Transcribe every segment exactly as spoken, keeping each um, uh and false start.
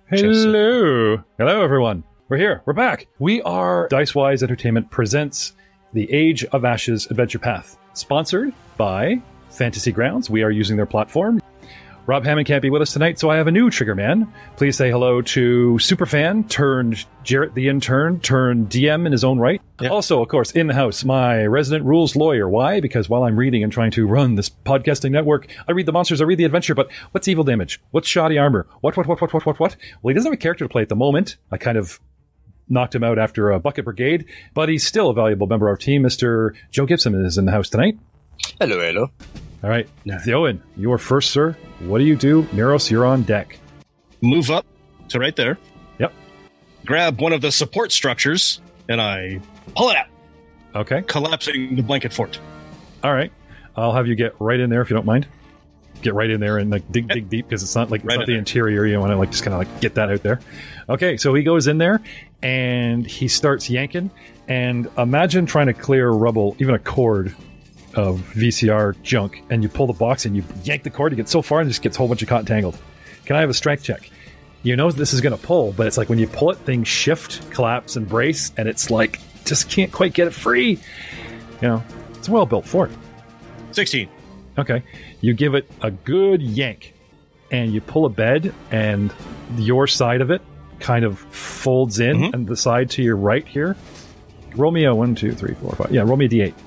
Hello. Hello, everyone. We're here. We're back. We are Dicewise Entertainment presents the Age of Ashes Adventure Path, sponsored by Fantasy Grounds. We are using their platform. Rob Hammond can't be with us tonight, so I have a new trigger man. Please say hello to Superfan turned Jarrett the intern turned D M in his own right. Yep. Also, of course, in the house, my resident rules lawyer. Why? Because while I'm reading and trying to run this podcasting network, I read the monsters, I read the adventure, but what's evil damage? What's shoddy armor? What, what, what, what, what, what, what? Well, he doesn't have a character to play at the moment. I kind of knocked him out after a Bucket Brigade, but he's still a valuable member of our team. Mister Joe Gibson is in the house tonight. Hello, hello. All right, Theowen, you are first, sir. What do you do? Miros, you're on deck. Move up to right there. Yep. Grab one of the support structures, and I pull it out. Okay. Collapsing the blanket fort. All right. I'll have you get right in there if you don't mind. Get right in there and like dig, dig deep because it's not like it's Right not in the there. interior. You want to like just kind of like get that out there. Okay, so he goes in there and he starts yanking. And imagine trying to clear rubble, even a cord of V C R junk, and you pull the box and you yank the cord, you get so far and it just gets a whole bunch of cotton tangled. Can I have a strength check? You know this is going to pull, but it's like when you pull it, things shift, collapse, and brace, and it's like, just can't quite get it free. You know, it's a well-built fort. sixteen. Okay. You give it a good yank, and you pull a bed, and your side of it kind of folds in, Mhm. and the side to your right here. Roll me a one, two, three, four, five. Yeah, roll me a d eight.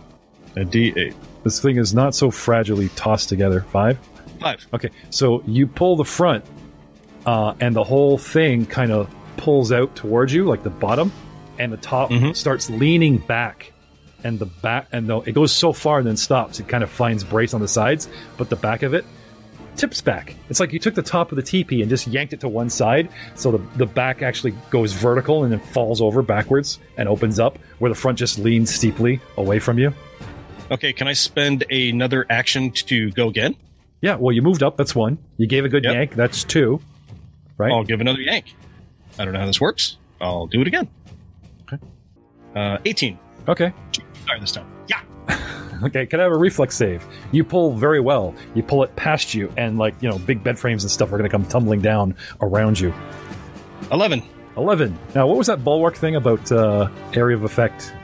A D eight. This thing is not so fragilely tossed together. Five? Five. Okay, so you pull the front, uh, and the whole thing kind of pulls out towards you, like the bottom, and the top Mhm. starts leaning back, and the back, and the, it goes so far and then stops. It kind of finds brace on the sides, but the back of it tips back. It's like you took the top of the teepee and just yanked it to one side, so the, the back actually goes vertical and then falls over backwards and opens up, where the front just leans steeply away from you. Okay, can I spend another action to go again? Yeah, well, you moved up. That's one. You gave a good Yep. yank. That's two. Right? I'll give another yank. I don't know how this works. I'll do it again. Okay. Uh, eighteen. Okay. Sorry, this time. Yeah. Okay, can I have a reflex save? You pull very well. You pull it past you, and, like, you know, big bed frames and stuff are going to come tumbling down around you. eleven. eleven. Now, what was that bulwark thing about uh, area of effect?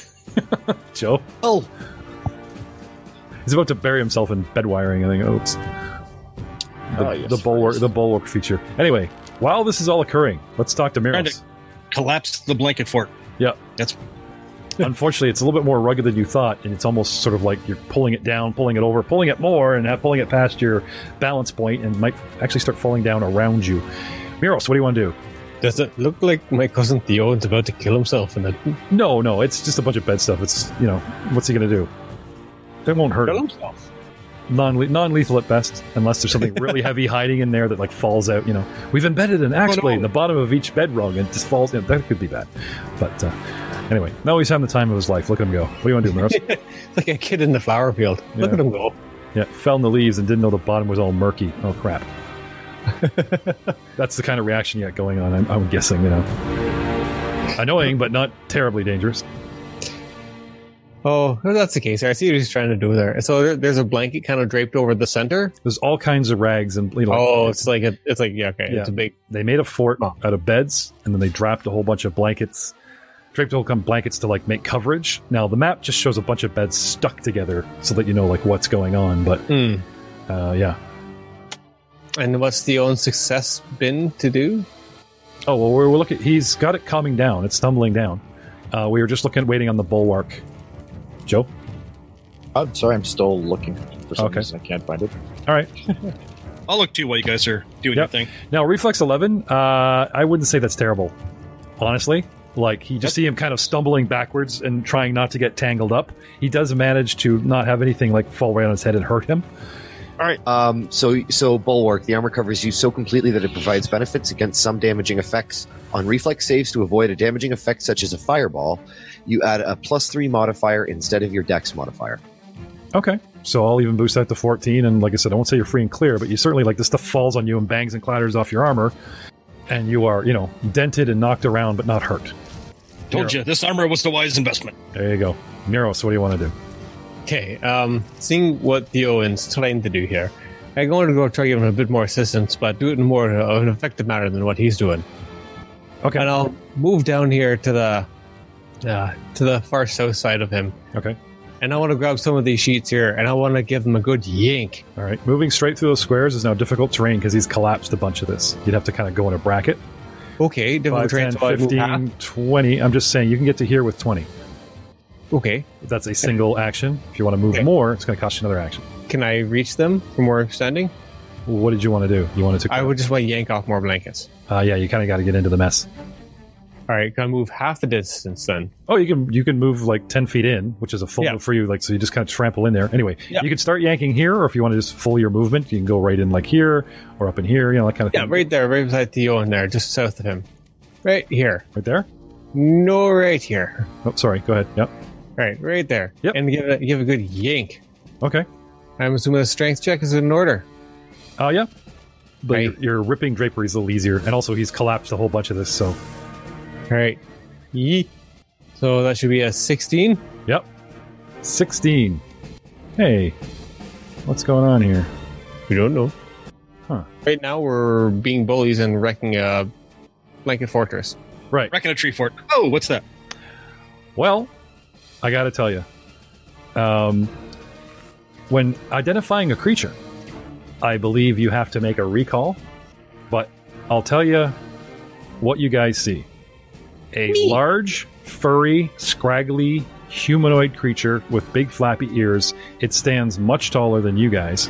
Joe? Oh, He's about to bury himself in bed wiring. I think, oops. The, Oh, yes, the bulwark, Christ. the bulwark feature. Anyway, while this is all occurring, let's talk to Trying Miros. to collapse the blanket fort. Yeah. That's Unfortunately, it's a little bit more rugged than you thought, and it's almost sort of like you're pulling it down, pulling it over, pulling it more, and pulling it past your balance point, and might actually start falling down around you. Miros, what do you want to do? Does it look like my cousin Theo is about to kill himself? And then No, no, it's just a bunch of bed stuff. It's, you know, what's he going to do? It won't hurt kill him. himself? Non non-lethal at best, unless there's something really heavy hiding in there that like falls out. You know, we've embedded an axe Oh, no. blade in the bottom of each bed rung and it just falls. You know, that could be bad. But uh, anyway, now he's having the time of his life. Look at him go. What do you want to do, Miros? It's like a kid in the flower field. Look Yeah. at him go. Yeah, fell in the leaves and didn't know the bottom was all murky. Oh crap! That's the kind of reaction you got going on. I'm, I'm guessing. You know, annoying but not terribly dangerous. Oh, if that's the case. I see what he's trying to do there. So there, there's a blanket kind of draped over the center. There's all kinds of rags and you know, Oh, it's like a, it's like yeah, okay, Yeah. it's a big. They made a fort Oh. out of beds, and then they draped a whole bunch of blankets, draped a whole bunch of blankets to like make coverage. Now the map just shows a bunch of beds stuck together so that you know like what's going on. But Hmm. uh, yeah. And what's Theo's success been to do? Oh well, we're, we're looking. He's got it calming down. It's tumbling down. Uh, we were just looking, waiting on the bulwark. Joe. I'm sorry. I'm still looking for some Okay. reason. I can't find it. All right. I'll look too while you guys are doing Yep. your thing. Now reflex eleven. Uh, I wouldn't say that's terrible, honestly. Like you just see him kind of stumbling backwards and trying not to get tangled up. He does manage to not have anything like fall right on his head and hurt him. All right. Um. So, so bulwark. The armor covers you so completely that it provides benefits against some damaging effects. On reflex saves to avoid a damaging effect such as a fireball, you add a plus three modifier instead of your dex modifier. Okay. So I'll even boost that to fourteen, and like I said, I won't say you're free and clear, but you certainly, like, this stuff falls on you and bangs and clatters off your armor, and you are, you know, dented and knocked around, but not hurt. Told you, this armor was the wise investment. There you go. Miros, what do you want to do? Okay, um, seeing what Theo is trying to do here, I'm going to go try to give him a bit more assistance, but do it in more of an effective manner than what he's doing. Okay. And I'll move down here to the uh, to the far south side of him. Okay. And I want to grab some of these sheets here, and I want to give them a good yank. All right. Moving straight through those squares is now difficult terrain because he's collapsed a bunch of this. You'd have to kind of go in a bracket. Okay, difficult five, terrain, ten, so I move fifteen, half. twenty. I'm just saying you can get to here with twenty. Okay. That's a single action. If you want to move Okay. more, it's going to cost you another action. Can I reach them from where I'm standing? What did you want to do? You wanted to... I would just want to yank off more blankets. Uh, yeah, you kind of got to get into the mess. All right, can I move half the distance then? Oh, you can you can move like ten feet in, which is a full Yeah. move for you. Like so, you just kind of trample in there. Anyway, Yeah. you can start yanking here, or if you want to just full your movement, you can go right in like here or up in here. You know, that kind of Yeah, thing. right there, right beside Theo in there, just south of him. Right here. Right there. No, right here. Oh, sorry. Go ahead. Yep. Right, right there. Yep. And give it, give a good yank. Okay. I'm assuming the strength check is in order. Oh, uh, yeah. But Right. your, your ripping drapery is a little easier, and also he's collapsed a whole bunch of this. So, All right. Yee. So that should be a sixteen. yep. Sixteen. Hey, what's going on here? We don't know. Huh. Right now we're being bullies and wrecking a blanket fortress. Right. Wrecking a tree fort. Oh, what's that? Well, I got to tell you, um, when identifying a creature, I believe you have to make a recall. But I'll tell you what you guys see: a large, furry, scraggly humanoid creature with big flappy ears. It stands much taller than you guys.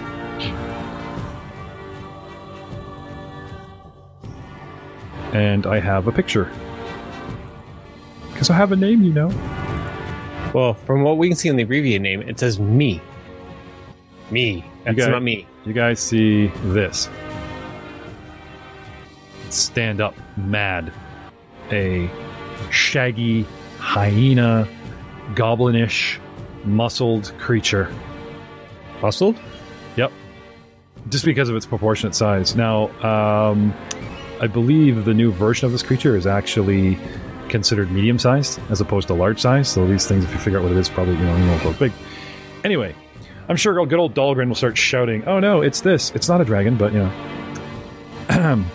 And I have a picture. Because I have a name, you know. Well, from what we can see in the abbreviated name, it says me. Me. That's got it. not me. You guys see this. Stand up, mad. A shaggy, hyena, goblinish, muscled creature. Muscled? Yep. Just because of its proportionate size. Now, um, I believe the new version of this creature is actually considered medium-sized as opposed to large-sized. So these things, if you figure out what it is, probably, you know, you won't go big. Anyway, I'm sure good old Dahlgren will start shouting, "Oh no, it's this. It's not a dragon, but, you know."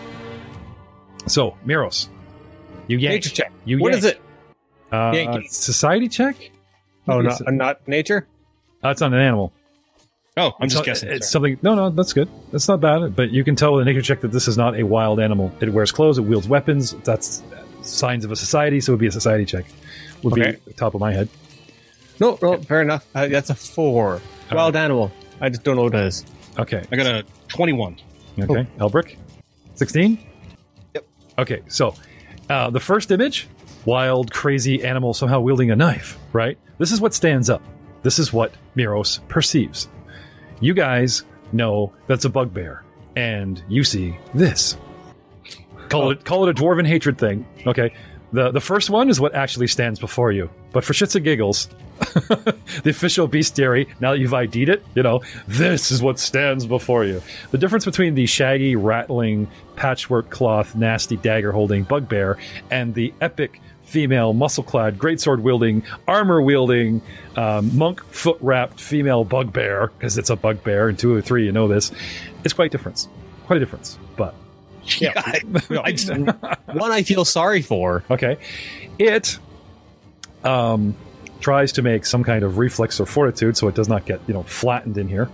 So, Miros, you yank. Nature check. You What yank. is it? Uh, Yanking. society check? Oh, What not, is it? not nature? That's not an animal. Oh, I'm It's just not- guessing. It's Sorry. something. No, no, that's good. That's not bad. But you can tell with a nature check that this is not a wild animal. It wears clothes. It wields weapons. That's signs of a society. So it would be a society check. Would Okay. be the top of my head. No, no, fair enough. Uh, that's a four. Wild animal. I just don't know what it is. Okay. I got a twenty-one. Okay. Elbrick, sixteen. Yep. Okay. So uh, the first image, wild, crazy animal somehow wielding a knife. Right. This is what stands up. This is what Miros perceives. You guys know that's a bugbear, and you see this. Call it call it a dwarven hatred thing. Okay. The the first one is what actually stands before you. But for shits and giggles, the official bestiary, now that you've I D'd it, you know, this is what stands before you. The difference between the shaggy, rattling, patchwork cloth, nasty dagger-holding bugbear and the epic female, muscle-clad, greatsword-wielding, armor-wielding, um, monk-foot-wrapped female bugbear, because it's a bugbear, and two or three, you know this, it's quite different. Quite a difference, but... Yeah. I, I just, one I feel sorry for. Okay. It um, tries to make some kind of reflex or fortitude so it does not get, you know, flattened in here.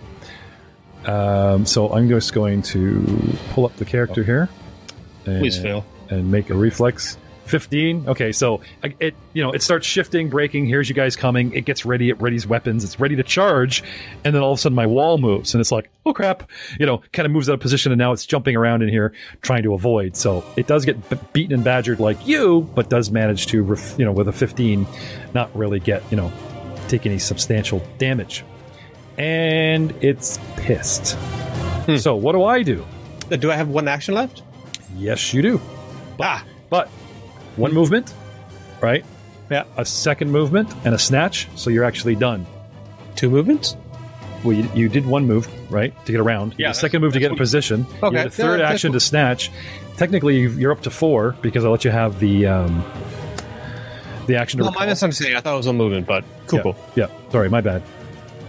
Um, so I'm just going to pull up the character here. And, Please fail. And make a reflex. fifteen. Okay, so it you know it starts shifting, breaking. Here's you guys coming. It gets ready. It readies weapons. It's ready to charge, and then all of a sudden my wall moves, and it's like, oh crap! You know, kind of moves out of position, and now it's jumping around in here trying to avoid. So it does get b- beaten and badgered like you, but does manage to, ref- you know, with a fifteen, not really get you know take any substantial damage, and it's pissed. Hmm. So what do I do? Uh, Do I have one action left? Yes, you do. Ah, But one movement, right? yeah. A second movement and a snatch, so you're actually done. Two movements? Well, you, you did one move, right, to get around. Yeah, The second move to that's get in what- position. Okay, You had a third yeah, action to that's- snatch. Technically, you've- you're up to four because I let you have the um, the action to No, recall. my misunderstanding. I thought it was a movement, but cool, yeah, cool. yeah, sorry, my bad.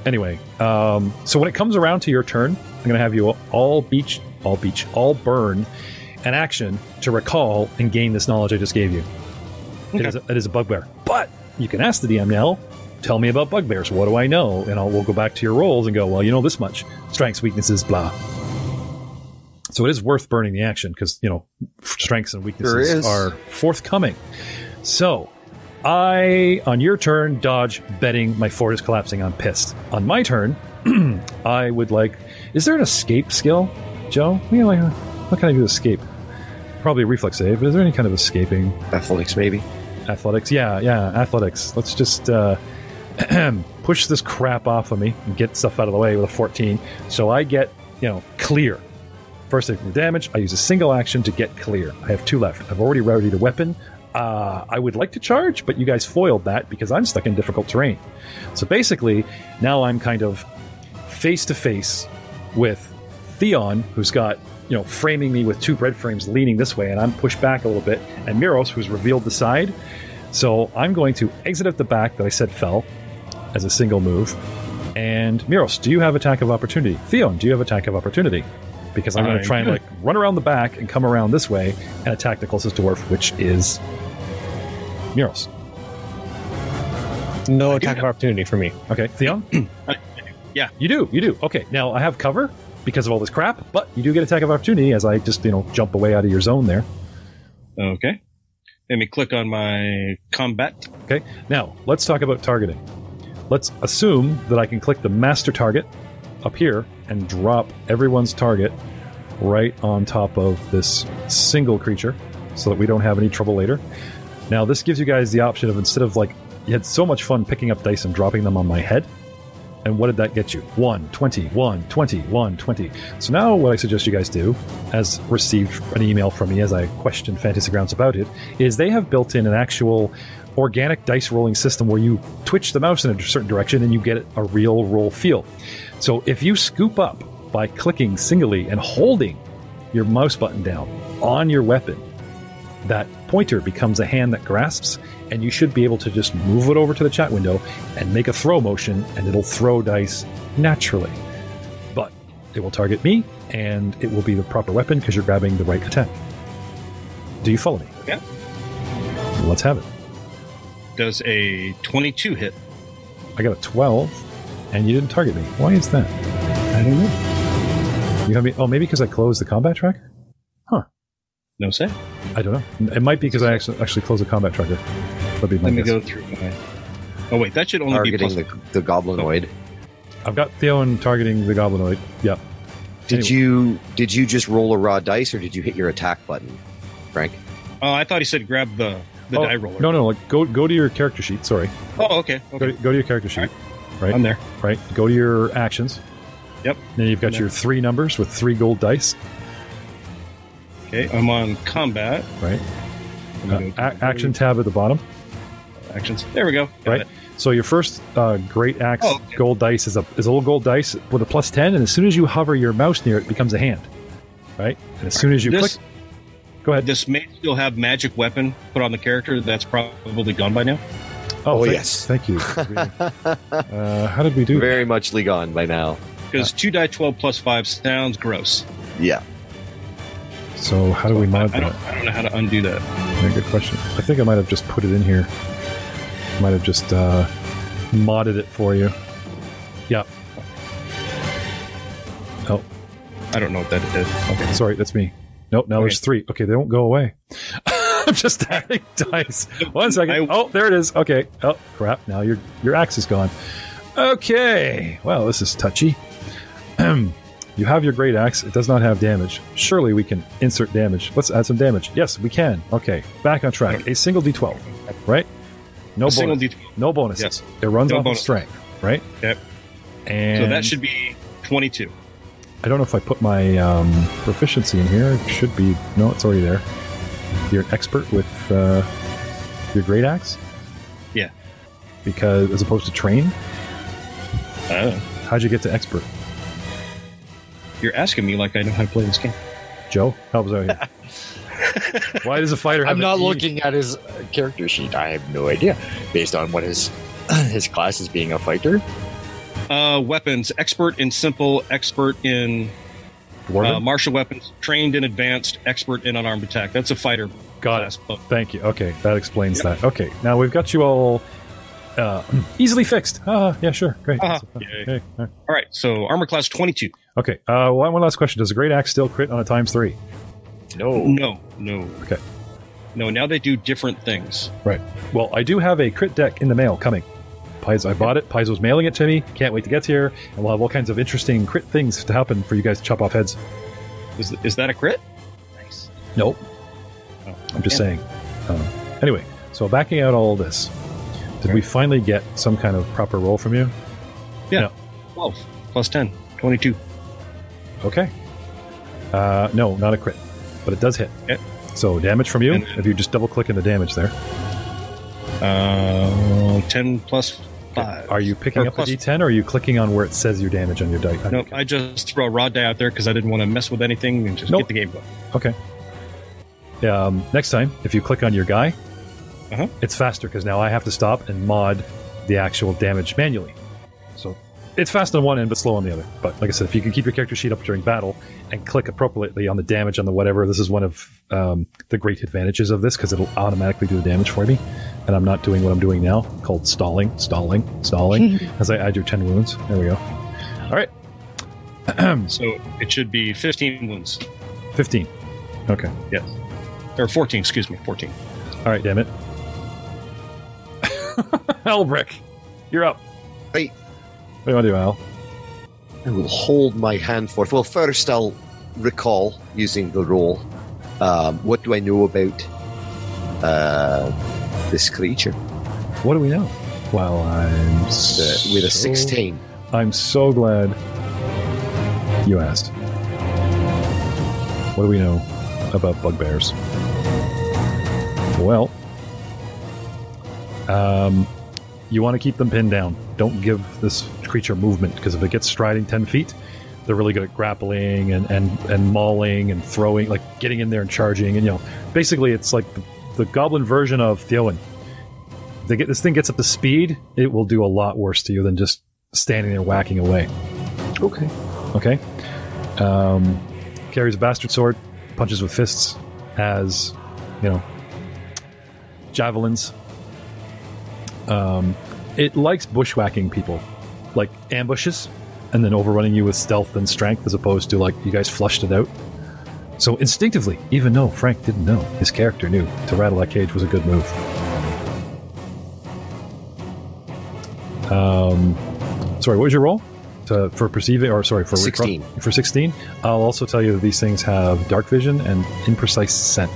Anyway, um, so when it comes around to your turn, I'm going to have you all beach, all beach, all burn an action to recall and gain this knowledge I just gave you. Okay. It, is a, it is a bugbear. But you can ask the D M now, tell me about bugbears. What do I know? And I'll, we'll go back to your rolls and go, well, you know this much. Strengths, weaknesses, blah. So it is worth burning the action because, you know, strengths and weaknesses Sure are forthcoming. So I, on your turn, dodge betting my fort is collapsing. I'm pissed. On my turn, I would like... Is there an escape skill, Joe? You know, like, what can I do to escape? Probably a reflex save, but is there any kind of escaping? Athletics, maybe. Athletics, yeah, yeah, athletics. Let's just uh, push this crap off of me and get stuff out of the way with a fourteen. So I get, you know, clear. First thing from damage, I use a single action to get clear. I have two left. I've already routed a weapon. Uh, I would like to charge, but you guys foiled that because I'm stuck in difficult terrain. So basically, now I'm kind of face-to-face with Theon, who's got, you know, framing me with two bread frames leaning this way, and I'm pushed back a little bit, and Miros, who's revealed the side. So I'm going to exit at the back that I said fell as a single move. And Miros, do you have attack of opportunity? Theon, do you have attack of opportunity? Because I'm going to try and like run around the back and come around this way and attack the closest dwarf, which is Miros. No attack of opportunity for me. Okay, Theon? Yeah. You do, you do. Okay, now I have cover because of all this crap, but you do get attack of opportunity as I just, you know, jump away out of your zone there. Okay. Let me click on my combat. Okay, now let's talk about targeting. Let's assume that I can click the master target up here and drop everyone's target right on top of this single creature so that we don't have any trouble later. Now, this gives you guys the option of, instead of like, you had so much fun picking up dice and dropping them on my head. And what did that get you? one, twenty, one, twenty, one, twenty. So now what I suggest you guys do, as received an email from me as I questioned Fantasy Grounds about it, is they have built in an actual organic dice rolling system where you twitch the mouse in a certain direction and you get a real roll feel. So if you scoop up by clicking singly and holding your mouse button down on your weapon, that pointer becomes a hand that grasps, and you should be able to just move it over to the chat window and make a throw motion, and it'll throw dice naturally. But it will target me, and it will be the proper weapon because you're grabbing the right attack. Do you follow me? Yeah. Let's have it. Does a twenty-two hit? I got a twelve, and you didn't target me. Why is that? I don't know. You have me? Oh, maybe because I closed the combat tracker? Huh. No say. I don't know. It might be because I actually actually closed the combat tracker. That'd be my Let me guess. go through my... Oh, wait, that should only Targeting be plus... the, the goblinoid. I've got Theon targeting the goblinoid. Yep. Did Anyway. you did you just roll a raw dice, or did you hit your attack button, Frank? Oh, I thought he said grab the, the oh, die roller. No, no, like go go to your character sheet. Sorry. Oh, okay. Go, okay. to, go to your character sheet. Right. I'm there. Right. Go to your actions. Yep. Then you've got I'm your there. three numbers with three gold dice. Okay, I'm on combat. Right. Let me Uh, go a- to action tab at the bottom. actions. There we go. Got Right. it. So your first uh, great axe Oh, okay. gold dice is a is a little gold dice with a plus ten, and as soon as you hover your mouse near it, it becomes a hand. Right. And as soon as you This- click, go ahead. This may still have magic weapon put on the character. That's probably gone by now. oh, oh, thank, yes. Thank you. uh, how did we do? Very much gone by now. Because two die twelve plus five sounds gross. Yeah. So how do we mod I that? don't, I don't know how to undo that. Yeah, good question. I think I might have just put it in here. Might have just uh, modded it for you. Yeah. Oh, I don't know what that is. Okay. sorry, that's me. Nope, now Okay. there's three. Okay, they won't go away. I'm just adding dice. One second. I- Oh, there it is. Okay. Oh, crap. Now your your axe is gone. Okay. Well, this is touchy. You have your great axe. It does not have damage. Surely we can insert damage. Let's add some damage. Yes, we can. Okay. Back on track. A single D twelve. Right? No A bonus. single D twelve. No bonuses. Yes. It runs No off bonus. of strength. Right? Yep. And So that should be twenty-two. I don't know if I put my um, proficiency in here. It should be. No, it's already there. You're an expert with uh, your great axe? Yeah. Because as opposed to trained? Oh. How'd you get to expert? You're asking me like I know how to play this game. Joe, help us out here. Why does a fighter have I'm an not E? looking at his uh, character sheet. I have no idea. Based on what his his class is being a fighter, Uh, weapons, expert in simple, expert in uh, martial weapons, trained in advanced, expert in unarmed attack. That's a fighter. Got class. it. Thank you. Okay, that explains Yep. that. Okay, now we've got you all uh, easily fixed. Ah, yeah, sure. Great. Uh-huh. Okay. Yay. Okay. All right. All right, so armor class twenty-two. Okay, uh, one one last question. Does a Great Axe still crit on a times three? No. No, no. Okay. No, now they do different things. Right. Well, I do have a crit deck in the mail coming. Paizo, I bought it. Paizo's mailing it to me. Can't wait to get here. And we'll have all kinds of interesting crit things to happen for you guys to chop off heads. Is, is that a crit? Nice. Nope. Oh, I'm just yeah. saying. Uh, anyway, so backing out all this, did we finally get some kind of proper roll from you? Yeah. No. twelve plus ten, twenty-two. Okay. Uh, no, not a crit, but it does hit. Yeah. So damage from you, And- if you just double click in the damage there. Uh, ten plus five. Are you picking Or up plus- the D ten, or are you clicking on where it says your damage on your die? No, I just throw a raw die out there because I didn't want to mess with anything and just Nope. get the game going. Okay. Um, next time, if you click on your guy, Uh-huh. it's faster because now I have to stop and mod the actual damage manually. So it's fast on one end but slow on the other. But like I said, if you can keep your character sheet up during battle and click appropriately on the damage on the whatever, this is one of um, the great advantages of this because it'll automatically do the damage for me. And I'm not doing what I'm doing now, called stalling, stalling, stalling, as I add your ten wounds. There we go. All right. So it should be fifteen wounds. fifteen. Okay. Yes. Or fourteen, excuse me, fourteen. All right, damn it. Elbrick, you're up. Right. What do you want to do, Al? I will hold my hand forth. Well, first I'll recall using the roll. Um, what do I know about uh, this creature? What do we know? Well, I'm Uh, with a so- sixteen. I'm so glad you asked. What do we know about bugbears? Well, um, you want to keep them pinned down. Don't give this creature movement, because if it gets striding ten feet, they're really good at grappling and, and, and mauling and throwing, like getting in there and charging. And, you know, basically it's like the, the goblin version of Theowen. If they get, this thing gets up to speed, it will do a lot worse to you than just standing there whacking away. Okay. Okay? Um, carries a bastard sword, punches with fists, has, you know, javelins. Um, it likes bushwhacking people, like ambushes, and then overrunning you with stealth and strength, as opposed to like you guys flushed it out. So instinctively, even though Frank didn't know, his character knew to rattle that cage was a good move. Um, sorry, what was your roll to, for perceiving, or sorry, for sixteen. For sixteen, I'll also tell you that these things have dark vision and imprecise scent.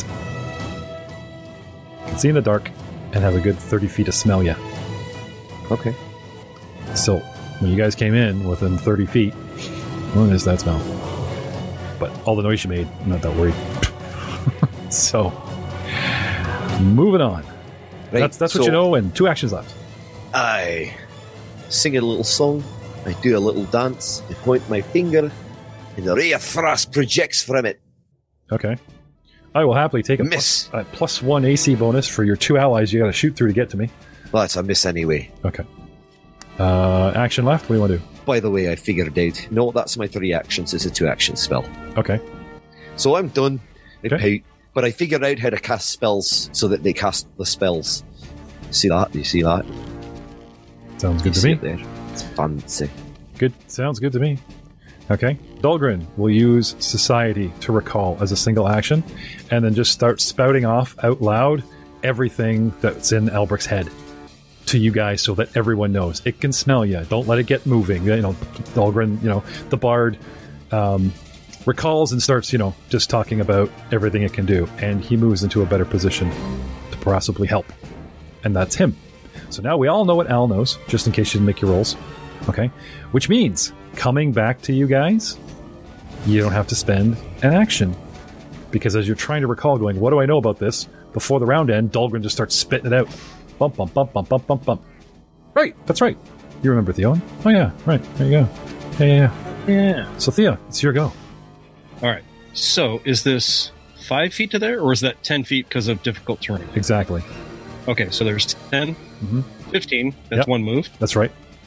Can see in the dark and have a good thirty feet to smell you. Okay. So when you guys came in within thirty feet, what is that smell? But all the noise you made, I'm not that worried. So moving on. Right. That's that's what so you know, and two actions left. I sing a little song. I do a little dance. I point my finger, and a ray of frost projects from it. Okay. I will happily take a Miss. plus, a plus one A C bonus for your two allies you got to shoot through to get to me. Well, that's a miss anyway. Okay. Uh, action left. What do you want to do? By the way, I figured out. No, that's my three actions. It's a two-action spell. Okay. So I'm done. I Okay. pout, but I figured out how to cast spells so that they cast the spells. See that? You see that? Sounds good You to see me. it there? It's fancy. Good. Sounds good to me. Okay. Dahlgren will use Society to recall as a single action, and then just start spouting off out loud everything that's in Elbric's head to you guys, so that everyone knows. It can smell you. Don't let it get moving. You know, Dahlgren, you know, the bard um, recalls and starts, you know, just talking about everything it can do, and he moves into a better position to possibly help, and that's him. So now we all know what Al knows, just in case you didn't make your rolls. Okay? Which means, coming back to you guys, you don't have to spend an action. Because as you're trying to recall, going, what do I know about this? Before the round end, Dahlgren just starts spitting it out. Bump, bump, bump, bump, bump, bump, bump. Right, that's right. You remember Theon? Oh yeah, right, there you go. Yeah, yeah, yeah. Yeah. So Thea, it's your go. All right. So is this five feet to there, or is that ten feet because of difficult terrain? Exactly. Okay, so there's ten, Mhm. fifteen. That's Yep. one move. That's right.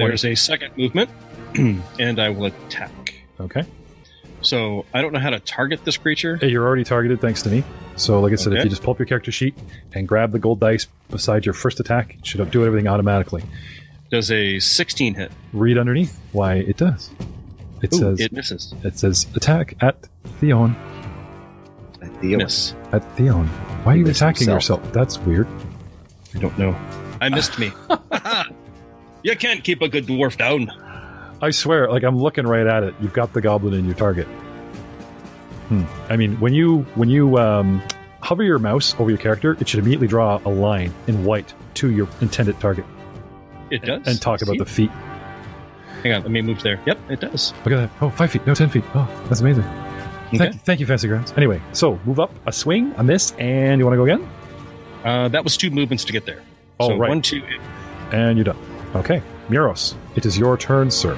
There's a second movement, and I will attack. Okay. So I don't know how to target this creature. Hey, you're already targeted thanks to me. So like I said, Okay. if you just pull up your character sheet and grab the gold dice beside your first attack, it should do everything automatically. Does a sixteen hit? Read underneath why it does. It Ooh, says it misses. it says attack at Theon. The Miss. At Theon. Why are you He missed attacking himself. yourself? That's weird. I don't know. I missed me. You can't keep a good dwarf down. I swear, like I'm looking right at it. You've got the goblin in your target. Hmm. I mean, when you when you um, hover your mouse over your character, it should immediately draw a line in white to your intended target It does. and talk about See? the feet. Hang on, let me move there. Yep, it does. Look at that. Oh, five feet. No, ten feet. Oh, that's amazing. Okay. Thank, thank you, Fancy Grounds. Anyway, so move up, a swing, a miss, and you want to go again? Uh, that was two movements to get there. Oh, so right. one, two. And you're done. Okay. Muros, it is your turn, sir.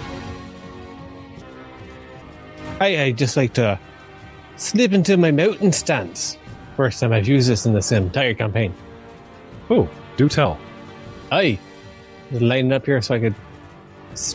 I, I just like to slip into my mountain stance. First time I've used this in this entire campaign. Oh, do tell. I was lining up here so I could s-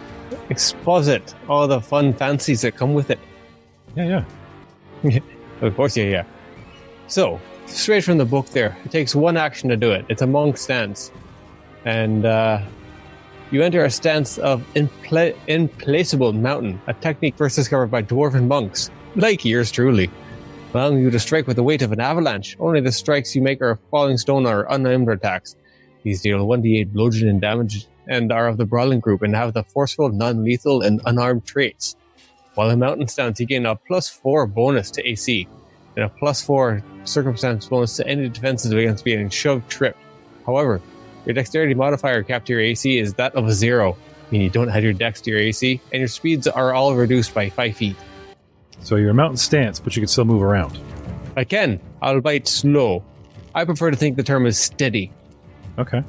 exposit all the fun fancies that come with it. Yeah, yeah. Of course, yeah, yeah. So, straight from the book there, it takes one action to do it. It's a monk stance. And uh, you enter a stance of impla- implaceable mountain, a technique first discovered by dwarven monks, like yours truly, allowing you to strike with the weight of an avalanche. Only the strikes you make are falling stone or unarmed attacks. These deal one d eight bludgeoning damage and are of the brawling group and have the forceful, non-lethal, and unarmed traits. While in mountain stance, you gain a plus four bonus to A C and a plus four circumstance bonus to any defenses against being shoved, tripped. However, your dexterity modifier capped to your A C is that of a zero, meaning you don't add your dex to your A C, and your speeds are all reduced by five feet. So you're a mountain stance, but you can still move around. I can, albeit slow. I prefer to think the term is steady. Okay.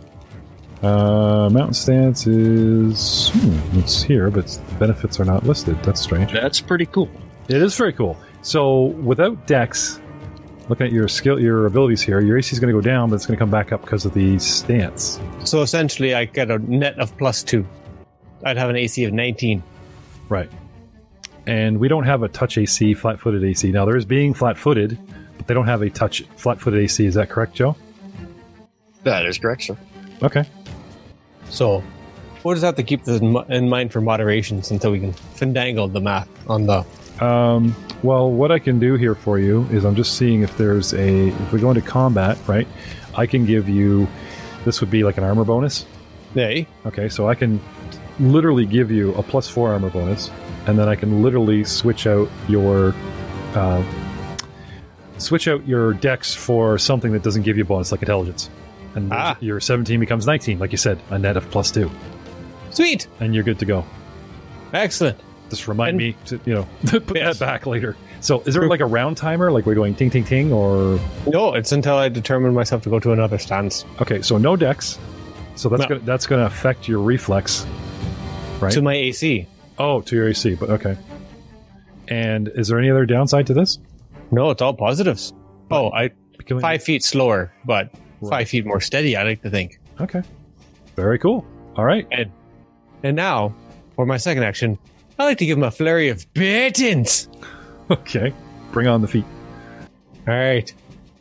Uh, mountain stance is... Hmm, it's here, but the benefits are not listed. That's strange. That's pretty cool. It is very cool. So without dex, looking at your skill, your abilities here, your A C is going to go down, but it's going to come back up because of the stance. So essentially, I get a net of plus two. I'd have an A C of nineteen. Right. And we don't have a touch A C, flat-footed A C. Now, there is being flat-footed, but they don't have a touch flat-footed A C. Is that correct, Joe? That is correct, sir. Okay. So we'll just have to keep this in mi- in mind for moderations until we can finagle the math on the... Um, well, what I can do here for you is I'm just seeing if there's a... If we go into combat, right, I can give you... This would be like an armor bonus. Hey, Okay, so I can literally give you a plus four armor bonus, and then I can literally switch out your... Uh, switch out your dex for something that doesn't give you a bonus, like intelligence. And Ah. your seventeen becomes nineteen, like you said, a net of plus two. sweet! And you're good to go. Excellent. Just remind And- me to, you know, put Yes. that back later. So is there like a round timer? Like we're going ting, ting, ting, or... No, it's until I determine myself to go to another stance. Okay, so no dex. So that's No. gonna, that's going to affect your reflex, right? To my A C. Oh, to your A C, but okay. And is there any other downside to this? No, it's all positives. Oh, I Becoming- five feet slower, but five feet more steady, I like to think. Okay. Very cool. All right. And and now, for my second action, I like to give him a flurry of batons. Okay. Bring on the feet. All right.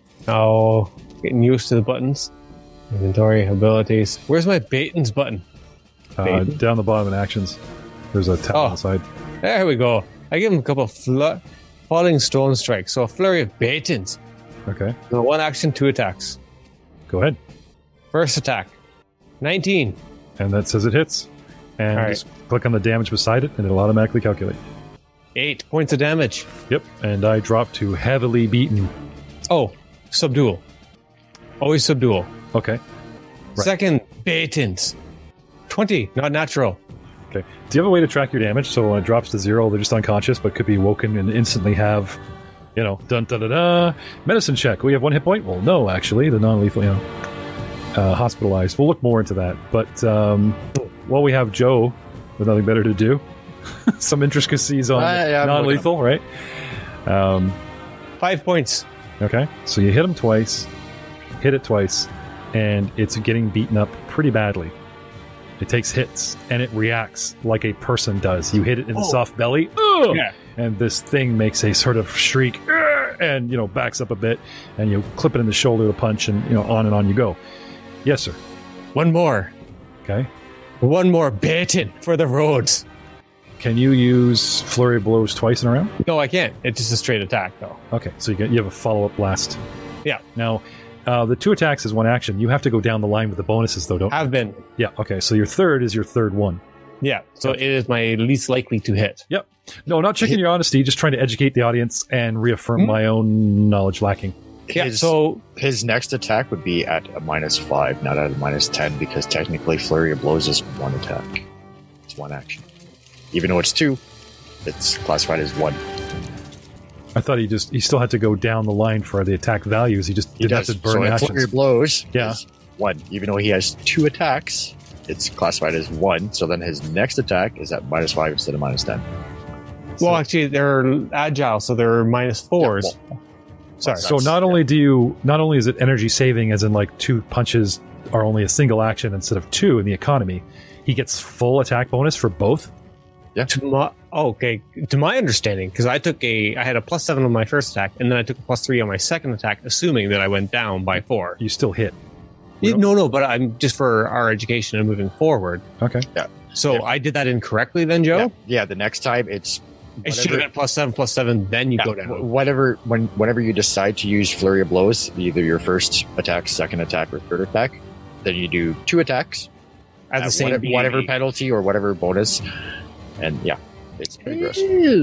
Oh, getting used to the buttons. Inventory, abilities. Where's my batons button? Uh, Baton? down the bottom in actions, there's a tab Oh. on the side. There we go. I give him a couple of fl- falling stone strikes, so a flurry of batons. Okay. So one action, two attacks. Go ahead. First attack, nineteen. And that says it hits. And All right. just click on the damage beside it, and it'll automatically calculate. Eight points of damage. Yep. And I drop to heavily beaten. Oh, subdual. Always subdual. Okay. Right. Second, batons. twenty, not natural. Okay. Do you have a way to track your damage so when it drops to zero, they're just unconscious but could be woken and instantly have, you know, dun da da da. Medicine check. We have one hit point? Well, no, actually. The non lethal, you know, uh, hospitalized. We'll look more into that. But um, while we have Joe with nothing better to do, some intricacies on Uh, yeah, I'm non lethal, right? Um, Five points. okay. So you hit him twice, hit it twice, and it's getting beaten up pretty badly. It takes hits, and it reacts like a person does. You hit it in the oh. soft belly, ugh, yeah. and this thing makes a sort of shriek, and you know backs up a bit, and you clip it in the shoulder to punch, and you know on and on you go. Yes, sir. One more. Okay. One more baiting for the roads. Can you use flurry of blows twice in a round? No, I can't. It's just a straight attack, though. Okay, so you get you have a follow up blast. Yeah. Now. Uh, the two attacks is one action. You have to go down the line with the bonuses, though, don't you? Have been. Yeah, okay. So your third is your third one. Yeah, so it is my least likely to hit. Yep. No, not checking your honesty, just trying to educate the audience and reaffirm mm-hmm. my own knowledge lacking. Yeah, his, so his next attack would be at a minus five, not at a minus ten, because technically Flurry of Blows is one attack. It's one action. Even though it's two, it's classified as one. I thought he just he still had to go down the line for the attack values. He just he didn't does. have to burn so actions. Flurry of Blows yeah. is one. Even though he has two attacks, it's classified as one. So then his next attack is at minus five instead of minus ten. So, well, actually, they're agile, so they're minus fours. Yeah, well, Sorry. So not only do you not only is it energy saving, as in like two punches are only a single action instead of two in the economy, he gets full attack bonus for both. Yeah. To my, oh, okay. To my understanding, because I took a, I had a plus seven on my first attack, and then I took a plus three on my second attack, assuming that I went down by four. You still hit. Yeah, no, no, but I'm just for our education and moving forward. Okay. Yeah. So yeah. I did that incorrectly, then, Joe. Yeah. yeah the next time it's. It should have been plus seven, plus seven. Then you yeah, go down. Whatever, when, whenever you decide to use Flurry of Blows, either your first attack, second attack, or third attack, then you do two attacks at the same whatever, whatever penalty or whatever bonus, and yeah. It's pretty gross.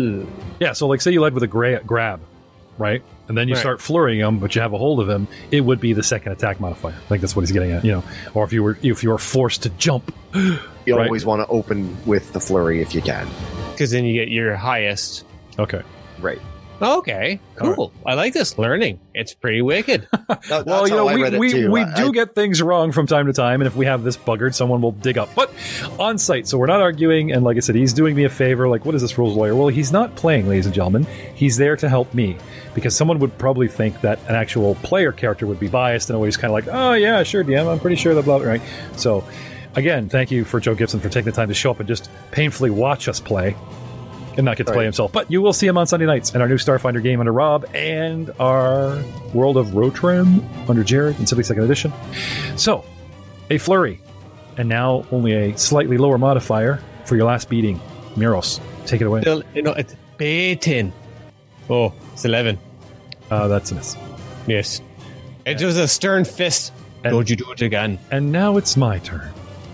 Yeah, so like say you led with a gra- grab, right? And then you right. start flurrying him, but you have a hold of him, it would be the second attack modifier. I think that's what he's getting at, you know. Or if you were if you were forced to jump. You right? always want to open with the flurry if you can. Because then you get your highest. Okay. Right. Okay, cool. Right. I like this learning. It's pretty wicked. that, well, you know, we, we, we I, do I, get things wrong from time to time, and if we have this buggered, someone will dig up. But on site, so we're not arguing, and like I said, he's doing me a favor. Like, what is this rules lawyer? Well, he's not playing, ladies and gentlemen. He's there to help me, because someone would probably think that an actual player character would be biased and always kind of like, oh, yeah, sure, D M, I'm pretty sure that blah, blah, right? So, again, thank you for Joe Gibson for taking the time to show up and just painfully watch us play. And not get to play himself. But you will see him on Sunday nights in our new Starfinder game under Rob and our World of Rotram under Jared in Civic second Edition. So, a flurry. And now only a slightly lower modifier for your last beating. Miros, take it away. Still, you know, it's baiting. Oh, it's eleven. Uh, that's a miss. Yes. It was a stern fist. And, don't you do it again. And now it's my turn.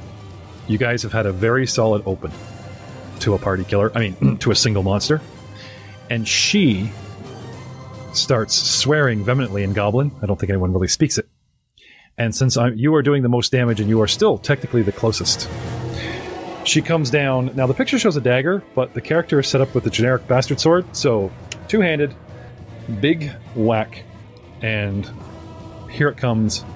You guys have had a very solid open to a party killer, I mean, to a single monster. And she starts swearing vehemently in Goblin. I don't think anyone really speaks it. And since I'm, you are doing the most damage and you are still technically the closest, she comes down. Now, the picture shows a dagger, but the character is set up with a generic bastard sword. So, two-handed, big whack. And here it comes.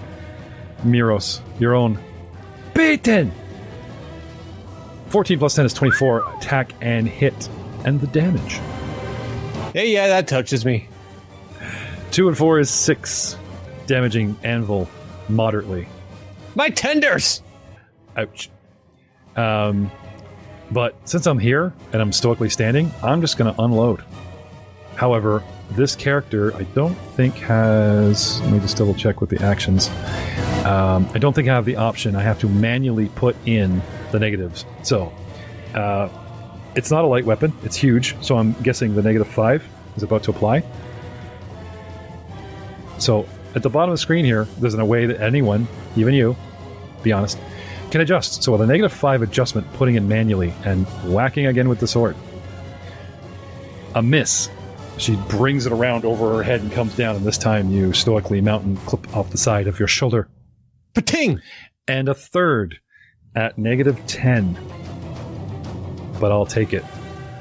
Miros, your own Baton! fourteen plus ten is twenty-four. Attack and hit. And the damage. Yeah, yeah, that touches me. Two and four is six. Damaging Anvil moderately. My tenders! Ouch. Um, but since I'm here and I'm stoically standing, I'm just going to unload. However, this character I don't think has... Let me just double check with the actions. Um, I don't think I have the option. I have to manually put in the negatives. So, uh, it's not a light weapon. It's huge. So I'm guessing the negative five is about to apply. So at the bottom of the screen here, there's a way that anyone, even you, be honest, can adjust. So with a negative five adjustment, putting in manually and whacking again with the sword. A miss. She brings it around over her head and comes down, and this time you stoically mount and clip off the side of your shoulder. Pating! And a third at negative ten. But I'll take it.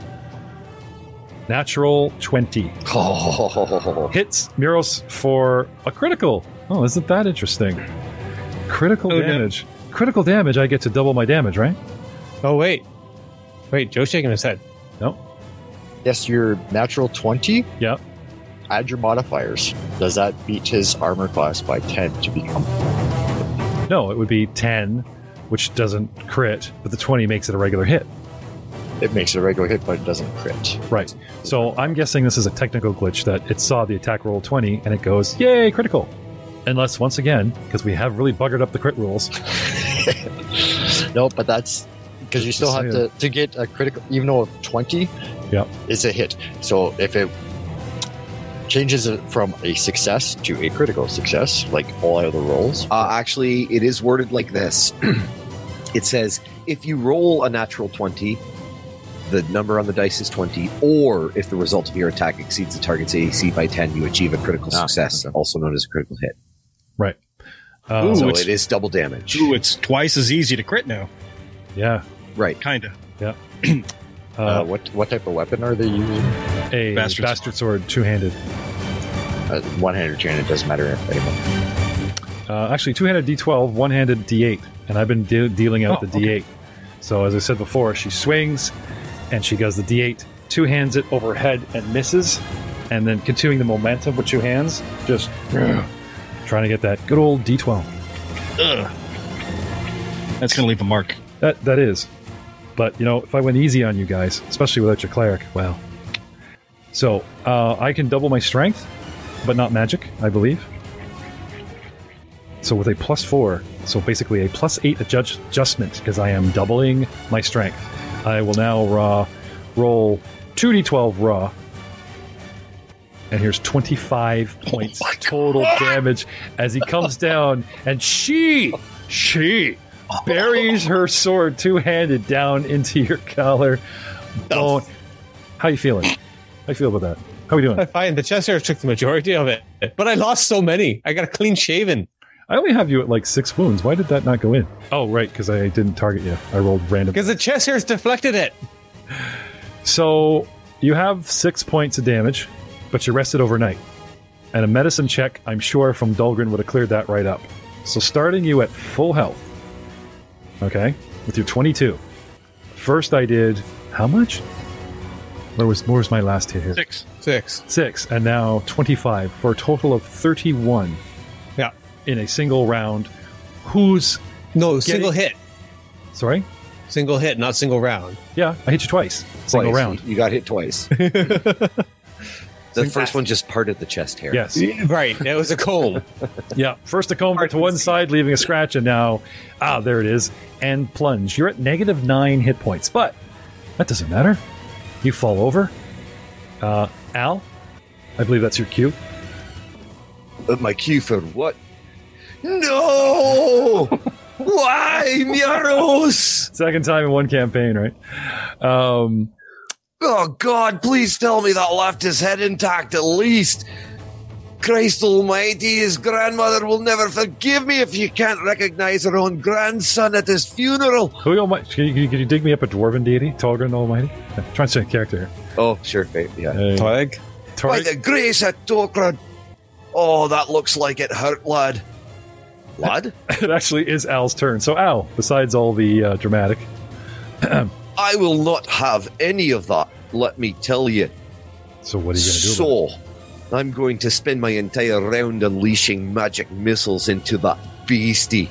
Natural twenty. Oh. Hits Miros for a critical. Oh, isn't that interesting? Critical oh, damage. Yeah. Critical damage, I get to double my damage, right? Oh, wait. Wait, Joe's shaking his head. No. Yes, your natural twenty. Yeah. Add your modifiers. Does that beat his armor class by ten to become? No, it would be ten which doesn't crit, but the twenty makes it a regular hit. It makes it a regular hit, but it doesn't crit. Right. So I'm guessing this is a technical glitch that it saw the attack roll twenty and it goes, yay, critical. Unless, once again, because we have really buggered up the crit rules. No, but that's because you still have to, to get a critical, even though a twenty yep. is a hit. So if it changes it from a success to a critical success, like all other rolls. Uh, actually, it is worded like this. It says, if you roll a natural twenty, the number on the dice is twenty, or if the result of your attack exceeds the target's A C by ten, you achieve a critical Ah, success, okay. also known as a critical hit. Right. Um, Ooh, So it's- it is double damage. Ooh, it's twice as easy to crit now. yeah. Right. Kind of. Yeah. Uh, Uh, what what type of weapon are they using? a Bastard bastard, sword, two-handed. Uh, one-handed chain. It doesn't matter anymore. Uh, actually, two-handed D twelve, one-handed D eight, and I've been de- dealing out Oh, the D eight. So as I said before, she swings, and she does the D eight, two-hands it overhead and misses, and then continuing the momentum with two hands, just trying to get that good old D twelve. Ugh. That's going to leave a mark. That that is. But, you know, if I went easy on you guys, especially without your cleric, well. So, uh, I can double my strength, but not magic, I believe. So with a plus four, so basically a plus eight adjust- adjustment, because I am doubling my strength, I will now uh, roll two d twelve raw. And here's twenty-five points total damage as he comes down, and she, she buries her sword two-handed down into your collar. Bone. How you feeling? How you feel about that? How we doing? I find the chest hair took the majority of it, but I lost so many. I got a clean shaven. I only have you at like six wounds. Why did that not go in? Oh, right, because I didn't target you. I rolled random. Because the chest hairs deflected it. So you have six points of damage, but you rested overnight. And a medicine check, I'm sure, from Dahlgren would have cleared that right up. So starting you at full health, okay, with your twenty-two. First I did, how much? Where was, where was my last hit here? Six. Six. Six, and now twenty-five, for a total of thirty-one Yeah. in a single round. Who's, No, single hit. sorry? Single hit, not single round. Yeah, I hit you twice. Single Twice. round. You got hit twice. The first one just parted the chest hair. Yes. Right, that was a comb. Yeah, first a comb to one side, leaving a scratch, and now, ah, there it is. And plunge. You're at negative nine hit points, but that doesn't matter. You fall over. Uh, Al, I believe that's your cue. Uh, my cue for what? No! Why, Miaros? Second time in one campaign, right? Um, Oh, God, please tell me that left his head intact at least. Christ almighty, his grandmother will never forgive me if you can't recognize her own grandson at his funeral. who almighty? Can you, can you dig me up a dwarven deity? Tolgren Almighty? Yeah, try and say a character here. Oh, sure, babe, yeah. Hey, Twig. By Torg- the grace of Tokran. Oh, that looks like it hurt, lad. Lad? it actually is Al's turn. So, Al, besides all the uh, dramatic, I will not have any of that, let me tell you. so what are you going to do about it? So, I'm going to spend my entire round unleashing magic missiles into that beastie.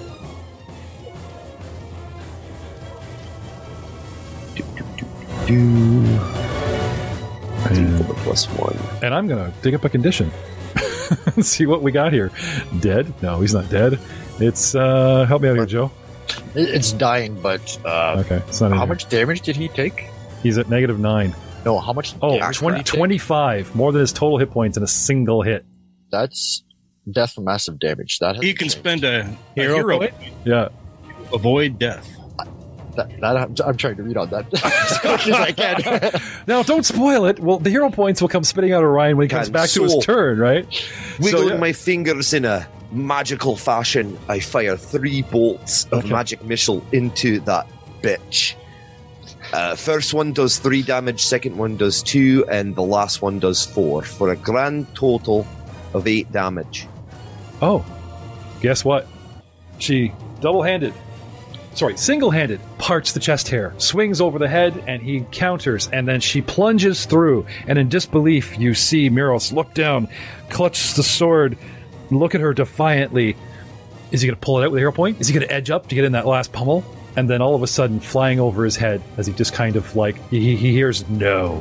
Do, do, do, do, do. And, D four plus one. and I'm going to dig up a condition. See what we got here. Dead? No, he's not dead. It's, uh, help me out here, Joe. It- It's dying, but uh, Okay, it's not in how here. much damage did he take? He's at negative nine. No, how much? Oh, damage twenty, did he take? twenty-five. More than his total hit points in a single hit. That's death from massive damage. That has You can spend a, a Hero hero, point? Yeah. to avoid death. that, that I'm, I'm trying to read on that as much as I can. Now, don't spoil it. Well, the hero points will come spitting out of Ryan when he comes Can back to his so- turn, right? Wiggling So, yeah. my fingers in a magical fashion, I fire three bolts of Okay. magic missile into that bitch. Uh, first one does three damage, second one does two, and the last one does four, for a grand total of eight damage. Oh, guess what? She double-handed, sorry, single-handed, parts the chest hair, swings over the head, and he counters, and then she plunges through, and in disbelief, you see Miros look down, clutch the sword, look at her defiantly, Is he going to pull it out with a hero point? Is he going to edge up to get in that last pummel? And then all of a sudden, flying over his head as he just kind of like, he, he hears no.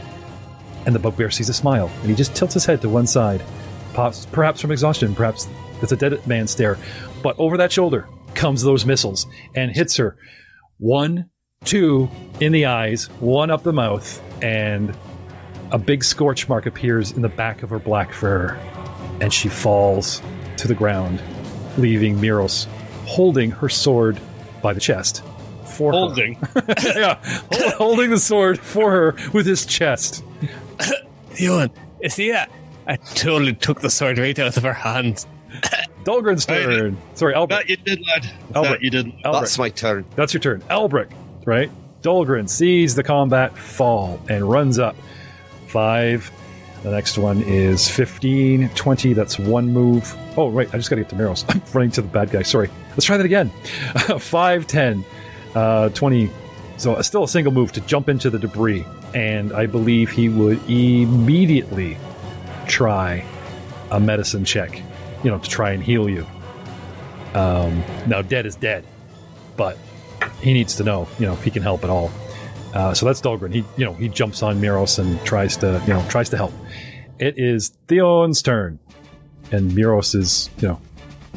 And the bugbear sees a smile, and he just tilts his head to one side. Pops, perhaps from exhaustion, perhaps it's a dead man stare. But over that shoulder comes those missiles and hits her. One, two in the eyes, one up the mouth, and a big scorch mark appears in the back of her black fur. And she falls to the ground, leaving Miros holding her sword by the chest. For holding? Her. Yeah, holding the sword for her with his chest. Theon, you see that? I totally took the sword right out of her hands. Dahlgren's turn. Sorry, Albrecht. That you did, lad. Albrecht. That you did. Albrecht. That's my turn. That's your turn. Albrecht, right? Dahlgren sees the combat fall and runs up. Five. The next one is fifteen, twenty. That's one move. Oh, right. I just got to get to Miros. I'm running to the bad guy. Sorry. Let's try that again. five, ten, uh, twenty. So still a single move to jump into the debris. And I believe he would immediately try a medicine check, you know, to try and heal you. Um, now, dead is dead, but he needs to know, you know, if he can help at all. Uh, so that's Dahlgren. He, you know, he jumps on Miros and tries to, you know, tries to help. It is Theon's turn, and Miros is, you know,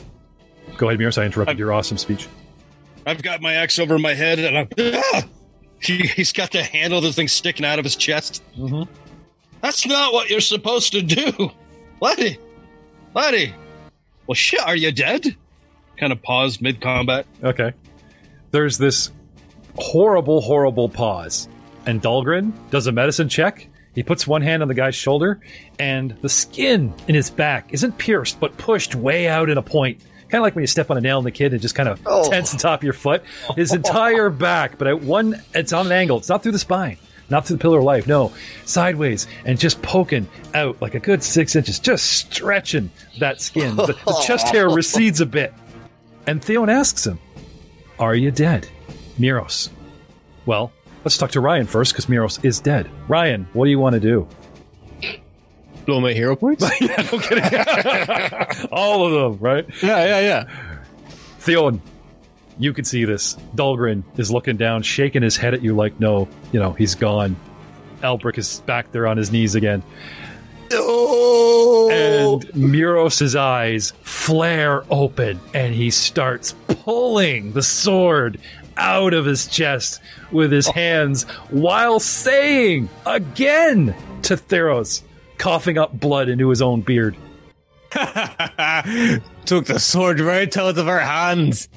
go ahead, Miros. I interrupted I've, your awesome speech. I've got my axe over my head, and I'm. Ah! He, he's got the handle of this thing sticking out of his chest. Mm-hmm. That's not what you're supposed to do, laddie. Laddie. Well, shit. Are you dead? Kind of pause mid combat. Okay. There's this horrible, horrible pause. And Dahlgren does a medicine check. He puts one hand on the guy's shoulder, and the skin in his back isn't pierced, but pushed way out in a point. Kind of like when you step on a nail in the kid and just kind of oh. tense the top of your foot. His entire back, but at one, it's on an angle. It's not through the spine, not through the pillar of life. No, sideways and just poking out like a good six inches, just stretching that skin. The, the chest hair recedes a bit. And Theon asks him, "Are you dead, Miros?" Well, let's talk to Ryan first, because Miros is dead. Ryan, what do you want to do? Blow my hero points? Yeah, no kidding. All of them, right? Yeah, yeah, yeah. Theon, you can see this. Dahlgren is looking down, shaking his head at you like, no, you know, he's gone. Albrecht is back there on his knees again. Oh! And Miros' eyes flare open, and he starts pulling the sword out of his chest with his hands while saying again to Theros, coughing up blood into his own beard. Took the sword right out of her hands.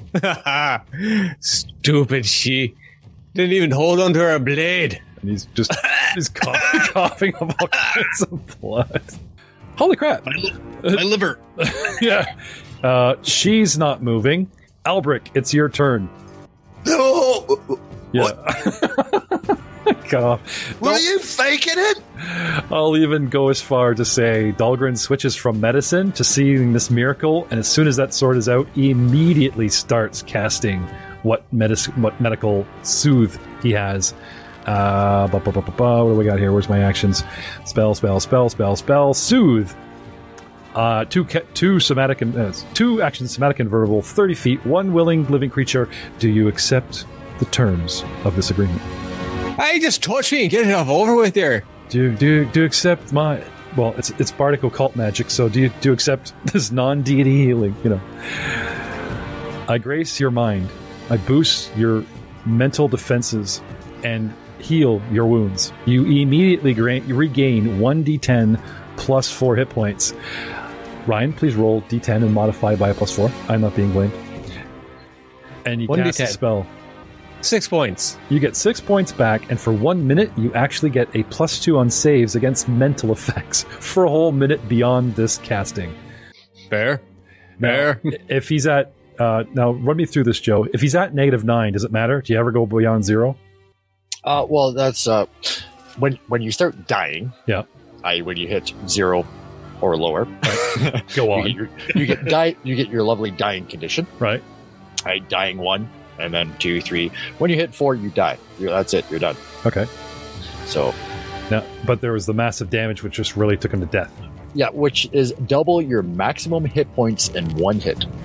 Stupid she. Didn't even hold onto her blade. And he's just he's coughing, coughing up all kinds of blood. Holy crap. My, li- my liver. Yeah. Uh, she's not moving. Albrecht, it's your turn. No! Yeah. Cut off. Were you faking it? I'll even go as far to say Dahlgren switches from medicine to seeing this miracle, and as soon as that sword is out, he immediately starts casting what, medis- what medical soothe he has. Uh, ba, ba, ba, ba, ba. What do we got here? Where's my actions? Spell, spell, spell, spell, spell, soothe. Uh, two, ca- two somatic, and uh, two actions, somatic and verbal, thirty feet, one willing living creature. Do you accept the terms of this agreement? Hey, just touch me and get it off over with there. Do do do you accept my? Well, it's it's bardic occult magic. So do you do you accept this non-deity healing? You know, I grace your mind. I boost your mental defenses and heal your wounds. You immediately gra- you regain one d ten plus four hit points. Ryan, please roll d ten and modify by a plus four. I'm not being blamed. And you cast a spell. Six points. You get six points back, and for one minute, you actually get a plus two on saves against mental effects for a whole minute beyond this casting. Fair. Now, Fair. If he's at... Uh, now, run me through this, Joe. If he's at negative nine, does it matter? Do you ever go beyond zero? Uh, well, that's... Uh, when when you start dying, yeah, that is when you hit zero or lower, right. Go on. You get, your, you, get die, you get your lovely dying condition. Right. Right, dying one. And then two, three. When you hit four, you die. You're, that's it. You're done. Okay. So, now, but there was the massive damage, which just really took him to death. Yeah, which is double your maximum hit points in one hit.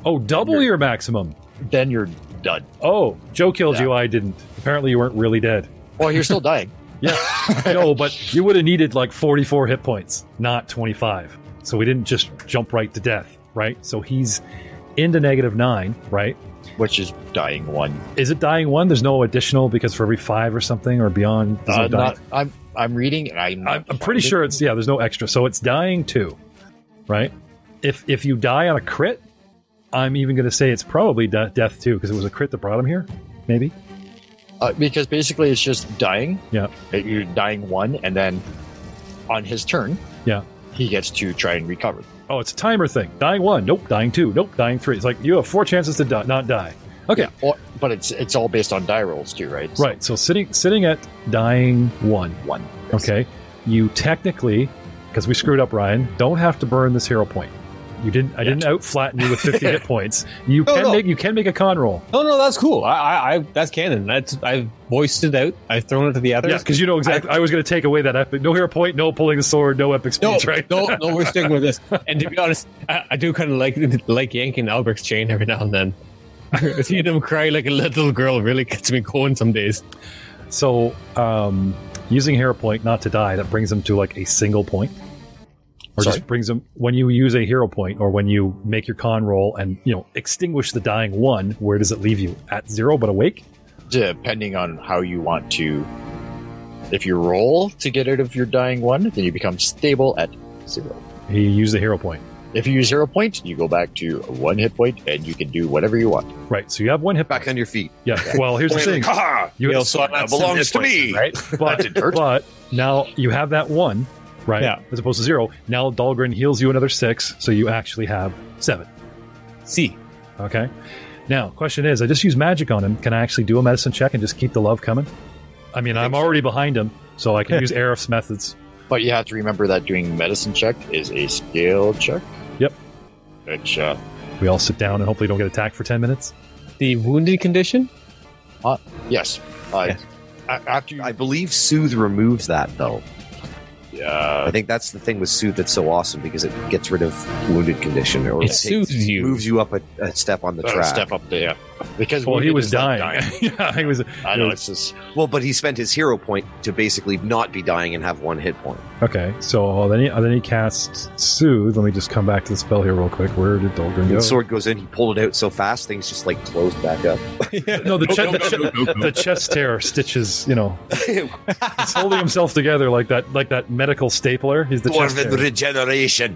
Oh, double You're- your maximum. then you're done. Oh, Joe killed Yeah. you. I didn't. Apparently, you weren't really dead. Well, you're still dying. Yeah. No, but you would have needed like forty-four hit points, not twenty-five. So we didn't just jump right to death, right? So he's into negative nine, right? Which is dying one. Is it dying one? There's no additional because for every five or something or beyond. there's no Uh, dying- not, I'm I'm reading and I'm I'm, I'm pretty sure it's yeah. There's no extra, so it's dying two, right? If if you die on a crit, I'm even going to say it's probably de- death two because it was a crit that brought him here, maybe. uh, because basically it's just dying. Yeah. Uh, You're dying one, and then on his turn, Yeah. he gets to try and recover. Oh, it's a timer thing. Dying one, nope. Dying two, nope. Dying three. It's like you have four chances to die, not die. Okay, Or, but it's it's all based on die rolls too, right? So right. So sitting sitting at dying one. one. Okay, you technically, because we screwed up, Ryan, don't have to burn this hero point. You didn't. I didn't out flatten you with fifty hit points. You No, can no. make you can make a con roll. No, no, that's cool. I, I, I that's canon. That's I've voiced it out. I've thrown it to the others. Yeah, because you know exactly. I, was going to take away that epic. No hero point. No pulling the sword. No epic No, speech. Right? no, no, we're sticking with this. And to be honest, I, I do kind of like like yanking Albert's chain every now and then. Seeing him cry like a little girl really gets me going some days. So, um, using hero point not to die, that brings him to like a single point, or Sorry? just brings him when you use a hero point, or when you make your con roll and you know extinguish the dying one. Where does it leave you? At zero, but awake. Depending on how you want to. If you roll to get out of your dying one, then you become stable at zero. He used the hero point. If you use zero point, you go back to one hit point, and you can do whatever you want. Right. So you have one hit Back point. on your feet. Yeah. Well, here's the thing. Ha! You, You know, so I'm That at some belongs hit to points, me. right? but, didn't hurt. but now you have that one, right? Yeah. As opposed to zero. Now Dahlgren heals you another six, so you actually have seven. See, Okay. Now, question is, I just use magic on him. Can I actually do a medicine check and just keep the love coming? I mean, I'm already behind him, so I can use Aerith's methods. But you have to remember that doing medicine check is a skill check. Yep. Which, uh, We all sit down and hopefully don't get attacked for ten minutes. the wounded condition. yes. Uh, a- After you, I believe Soothe removes that, though. uh, I think that's the thing with Soothe that's so awesome because it gets rid of wounded condition or It takes- soothes you. moves you up a, a step on the uh, track. step up there because Well, he wounded was is like dying. yeah, he was. I know it's just Well, but he spent his hero point to basically not be dying and have one hit point. Okay, so then he, then he casts Soothe. Let me just come back to the spell here real quick. Where did Dahlgren go? The sword goes in, he pulled it out so fast, things just like closed back up. No, the, che- the, che- the chest tear stitches. You know, he's holding himself together like that, like that medical stapler. He's the chest Dwarven tear. regeneration.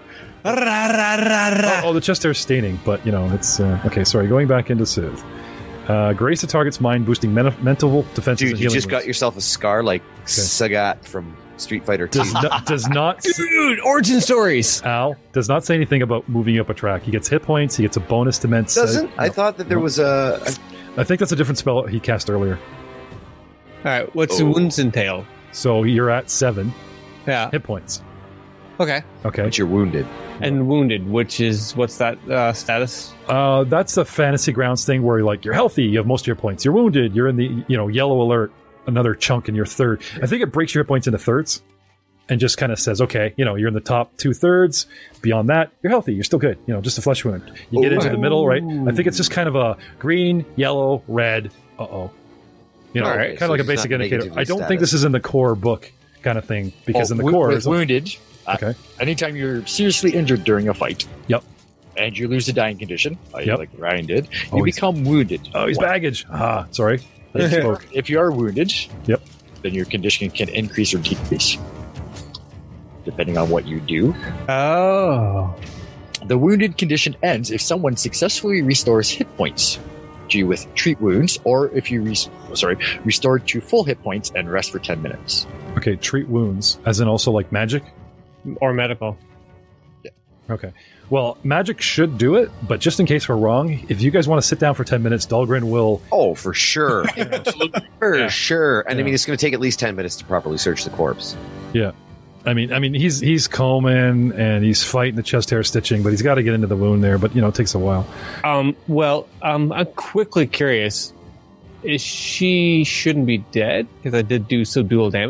Oh, oh, the chest tear is staining, but you know it's uh, okay. Sorry, going back into Soothe. Uh, grace the target's mind, boosting men- mental defenses Dude, and you healing just got wounds. yourself a scar like Sagat from Street Fighter two. Does not, does not Dude, origin stories. Al does not say anything about moving you up a track. He gets hit points. He gets a bonus to men's. Doesn't? I no. thought that there was a. a I think that's a different spell he cast earlier. All right, what's the Oh. wounds entail? So you're at seven Yeah. hit points. Okay. Okay. but you're wounded. And wounded, which is what's that uh, status? Uh, that's the fantasy grounds thing where like you're healthy, you have most of your points. You're wounded, you're in the you know yellow alert, another chunk in your third. I think it breaks your hit points into thirds, and just kind of says, okay, you know, you're in the top two thirds. Beyond that, you're healthy, you're still good. You know, just a flesh wound. You get into the middle, right? I think it's just kind of a green, yellow, red. Uh oh. You know, All right, kind so of like a it's basic not indicator. negatively I don't think status. this is in the core book kind of thing because Oh, in the wo- core, with is wounded. uh, okay. Anytime you're seriously injured during a fight, Yep. and you lose the dying condition, like- Yep. like Ryan did, Oh, you he's- become wounded. Oh, he's One. baggage. Ah, sorry. I If you, spoke. are, if you are wounded, Yep. then your condition can increase or decrease, depending on what you do. Oh. The wounded condition ends if someone successfully restores hit points to you with treat wounds, or if you res- sorry restore to full hit points and rest for ten minutes. Okay, treat wounds, as in also like magic. Or medical. Okay. Well, magic should do it, but just in case we're wrong, if you guys want to sit down for ten minutes, Dahlgren will. Oh, for sure. for Yeah. sure. And Yeah. I mean, it's going to take at least ten minutes to properly search the corpse. Yeah. I mean, I mean, he's he's combing and he's fighting the chest hair stitching, but he's got to get into the wound there. But you know, it takes a while. Um, well, um, I'm quickly curious. Is she shouldn't be dead because I did do subdual damage?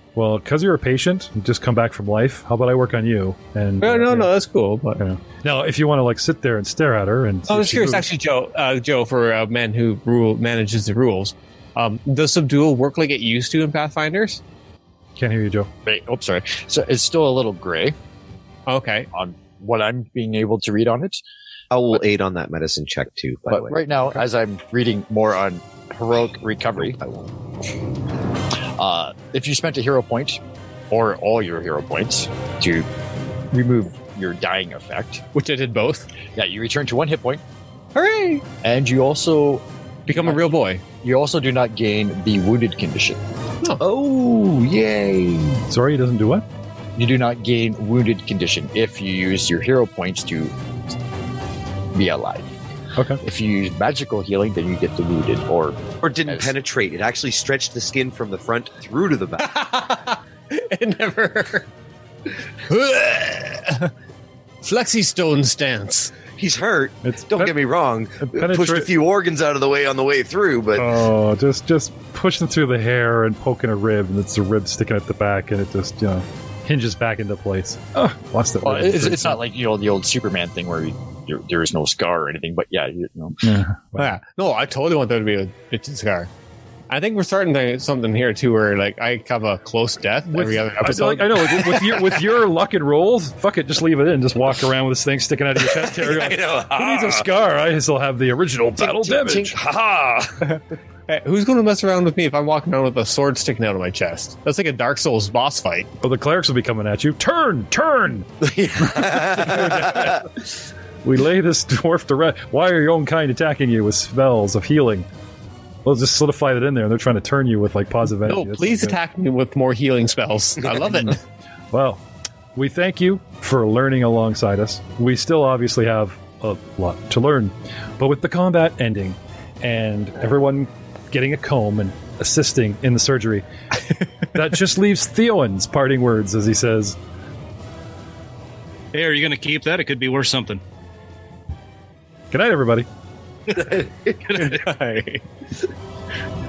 Well, because you're a patient, you just come back from life. How about I work on you? And No, uh, no, yeah, no, that's cool. But you know. Now, if you want to like sit there and stare at her, and I was if she curious, moves- actually, Joe. Uh, Joe, for a man who rule manages the rules, um, does subdual work like it used to in Pathfinders? Can't hear you, Joe. Wait, oh, sorry. So it's still a little gray Okay. on what I'm being able to read on it. I will aid on that medicine check too. By the But way, right now, as I'm reading more on heroic recovery, I won't. uh, if you spent a hero point or all your hero points to remove your dying effect, Which I did both. yeah, you return to one hit point, Hooray! and you also Become a real boy. you also do not gain the wounded condition. Oh, yay! Sorry, he doesn't do what? You do not gain wounded condition if you use your hero points to be alive. Okay. If you use magical healing, then you get the wounded. Or Or didn't Yes. penetrate. It actually stretched the skin from the front through to the back. It never. Flexi Stone stance. He's hurt. It's Don't pen- get me wrong. penetra- Pushed a few organs out of the way on the way through, but Oh, just just pushing through the hair and poking a rib, and it's a rib sticking at the back, and it just you know hinges back into place. Oh, lost it. well, it's, it's not like you know the old Superman thing where you, there, there is no scar or anything. But yeah, you know. Yeah. Yeah. No, I totally want there to be a bitchin' scar. I think we're starting to something here too, where like I have a close death every other I, episode. like, I know with, with your with your luck and rolls, fuck it, just leave it in. Just walk around with this thing sticking out of your chest hair. I know. Who needs a scar? I still have the original battle damage. Ha Hey, who's going to mess around with me if I'm walking around with a sword sticking out of my chest? That's like a Dark Souls boss fight. Oh, the clerics will be coming at you. Turn, turn. ha! We lay this dwarf to rest. Why are your own kind attacking you with spells of healing? We'll just solidify that in there. They're trying to turn you with like positive energy. No, That's please not good. attack me with more healing spells. I love it. Well, we thank you for learning alongside us. We still obviously have a lot to learn, but with the combat ending and everyone getting a comb and assisting in the surgery, that just leaves Theoin's parting words as he says, Hey, are you going to keep that? It could be worth something. "Good night, everybody." Good night.